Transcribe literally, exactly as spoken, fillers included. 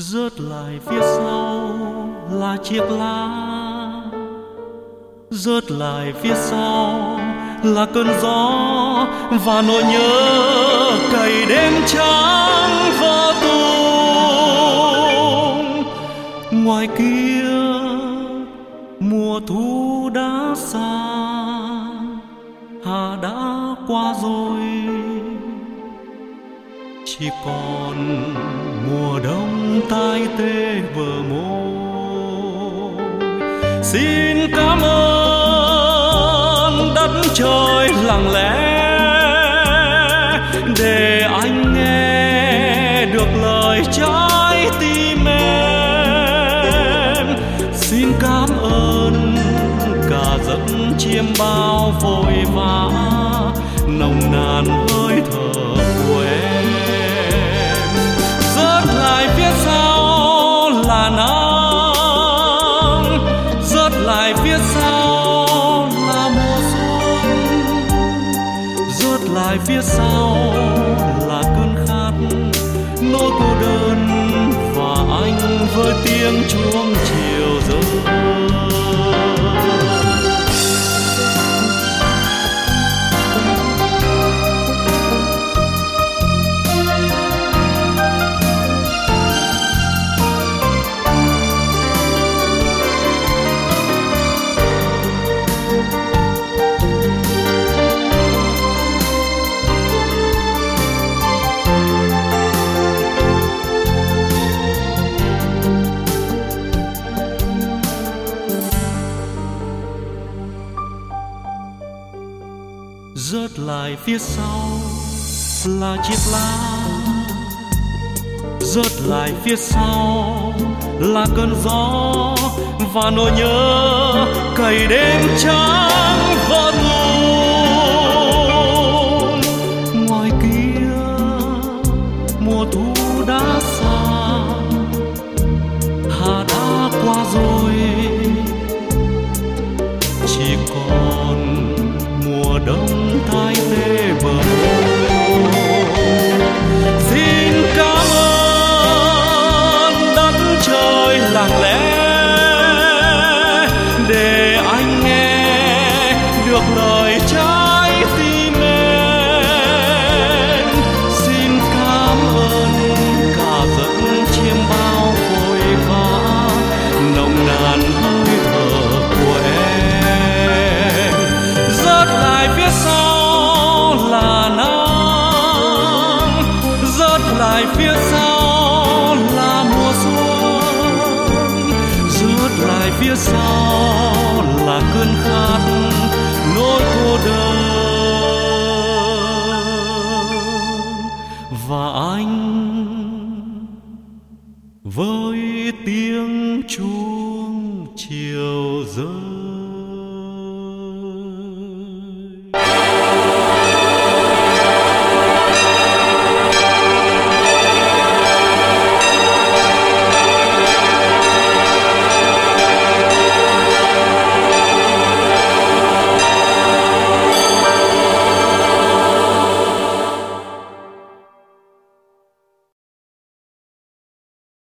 Rớt lại phía sau là chiếc lá, rớt lại phía sau là cơn gió và nỗi nhớ cày đêm trắng vô tung. Ngoài kia mùa thu đã xa, hạ đã qua rồi, chỉ còn mùa đông tai tê bờ môi. Xin cảm ơn đất trời lặng lẽ để anh nghe được lời trái tim em. Xin cảm ơn cả giấc chiêm bao vội vã nồng nàn hơi thở của em. Rớt lại phía sau là nắng, rớt lại phía sau là mùa xuân, rớt lại phía sau là cơn khát, nỗi cô đơn và anh với tiếng chuông chiều rơi. Rớt lại phía sau là chiếc lá, rớt lại phía sau là cơn gió và nỗi nhớ cày đêm trắng vô tung. Ngoài kia mùa thu đã xa, hạ đã qua rồi, chỉ còn mùa đông tai tê bờ môi. Xin cảm ơn đất trời lặng lẽ để anh nghe được lời trái tim em. Xin cảm ơn cả giấc chiêm bao vội vã nồng nàn hơi thở của em. Rớt lại phía sau là nắng, rớt lại phía sau là mùa xuân, rớt lại phía sau là cơn khát,